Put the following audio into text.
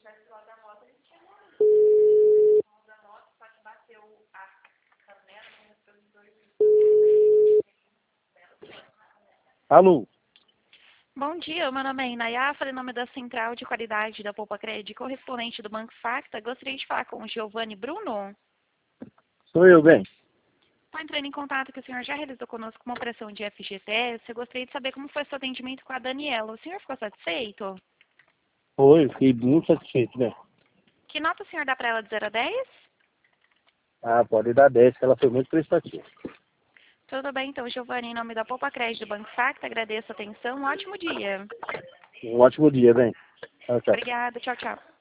Alô? Bom dia, meu nome é Inayá, falei em nome da Central de Qualidade da Poupa Cred, correspondente do Banco Facta. Gostaria de falar com o Giovanni Bruno. Sou eu, bem. Estou entrando em contato que o senhor já realizou conosco uma operação de FGTS. Eu gostaria de saber como foi seu atendimento com a Daniela. O senhor ficou satisfeito? Foi, fiquei muito satisfeito, né? Que nota o senhor dá para ela de 0 a 10? Ah, pode dar 10, que ela foi muito prestativa. Tudo bem, então, Giovanni, em nome da Poupa Cred do Banco Facta, agradeço a atenção. Um ótimo dia. Um ótimo dia, bem. Tchau, tchau. Obrigada, tchau, tchau.